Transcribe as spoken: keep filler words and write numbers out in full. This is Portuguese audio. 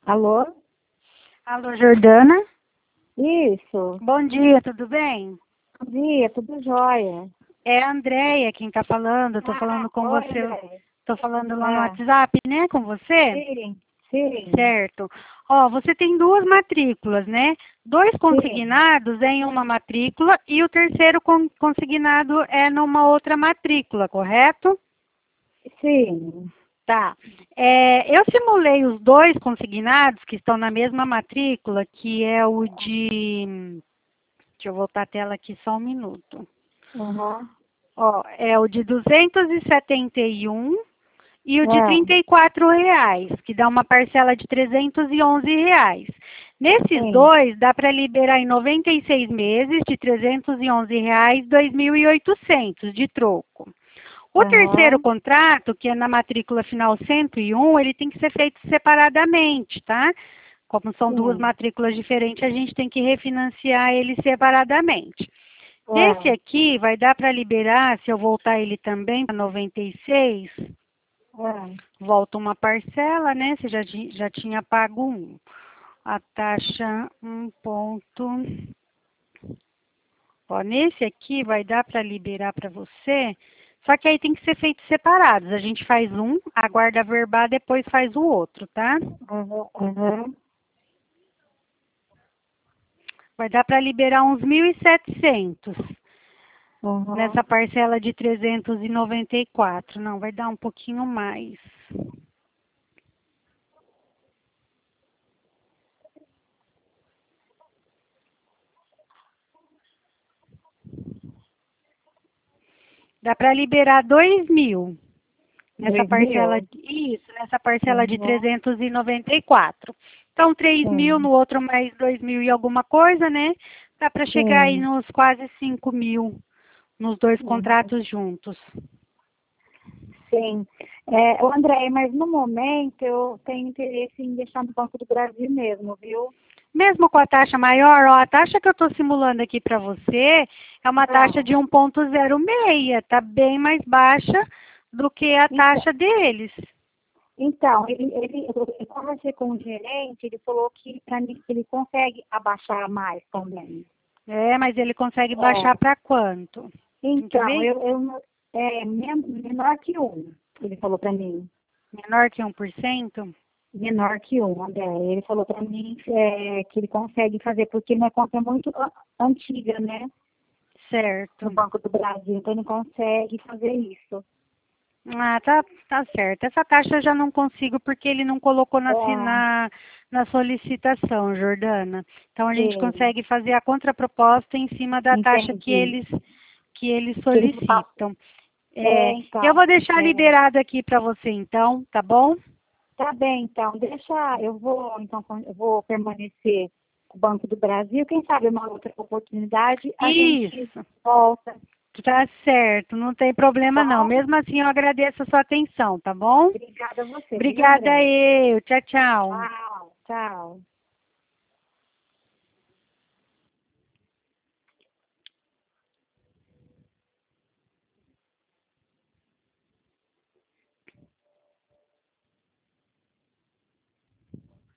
Alô? Alô, Jordana? Isso. Bom dia, tudo bem? Bom dia, tudo jóia. É a Andréia quem está falando. Estou Ah, falando com oi, você. André. Estou falando lá no Ah, WhatsApp, né? Com você? sim, sim, Certo. Ó, você tem duas matrículas, né? Dois sim, consignados é em uma matrícula e o terceiro con- consignado é numa outra matrícula, correto? sim. Tá. É, eu simulei os dois consignados que estão na mesma matrícula, que é o de. Deixa eu voltar a tela aqui só um minuto. Uhum. Ó, é o de duzentos e setenta e um e o de Ah, trinta e quatro reais, que dá uma parcela de trezentos e onze reais. Nesses sim. dois, dá para liberar em noventa e seis meses de trezentos e onze reais, dois mil e oitocentos de troco. O terceiro Uhum. contrato, que é na matrícula final cento e um, ele tem que ser feito separadamente, tá? Como são duas Sim. matrículas diferentes, a gente tem que refinanciar ele separadamente. Nesse Ah, aqui, vai dar para liberar, se eu voltar ele também para noventa e seis, ah, volta uma parcela, né? Você já, ti- já tinha pago um. A taxa um ponto. Ó, nesse aqui vai dar para liberar para você, só que aí tem que ser feito separados. A gente faz um, aguarda verbar, depois faz o outro, tá? uhum, uhum, Vai dar para liberar uns mil e setecentos nessa uhum. parcela de trezentos e noventa e quatro. Não, vai dar um pouquinho mais. Dá para liberar dois mil nessa Dois parcela, mil? de- isso, nessa parcela de Uhum. trezentos e noventa e quatro. Então, três mil, no Sim, outro mais dois mil e alguma coisa, né? Dá para chegar aí sim. nos quase cinco mil nos dois Uhum. contratos juntos. Sim. É, ô, André, mas no momento eu tenho interesse em deixar no Banco do Brasil mesmo, viu? Mesmo com a taxa maior, ó, a taxa que eu estou simulando aqui para você é uma taxa Ah, de um ponto zero seis, está bem mais baixa do que a então, taxa deles. Então, ele, ele, eu conversei com o gerente, ele falou que para mim ele consegue abaixar mais também. É, mas ele consegue baixar É, para quanto? Tem que então, ver? eu, eu não- é men- menor que um, ele falou para mim. Menor que um por cento? Menor que um, André. Ele falou para mim é, que ele consegue fazer, porque minha conta é muito a- antiga, né? No Certo. Banco do Brasil, então ele consegue fazer isso. Ah, tá, tá certo. Essa taxa eu já não consigo porque ele não colocou na, si- É, na, na solicitação, Jordana. Então a gente sim, consegue fazer a contraproposta em cima da taxa que entendi. eles, que eles Que ele me passa. solicitam. É, É, eu vou então. deixar É, liberado aqui para você então, tá bom? tá bem, então, deixa, eu vou, então, con- eu vou permanecer com o Banco do Brasil, quem sabe uma outra oportunidade, a gente Isso, volta, tá certo, não tem problema não. tá? Mesmo assim eu agradeço a sua atenção, tá bom? Obrigada a você, viu, Obrigada André? eu. Tchau, tchau. Tchau, tchau.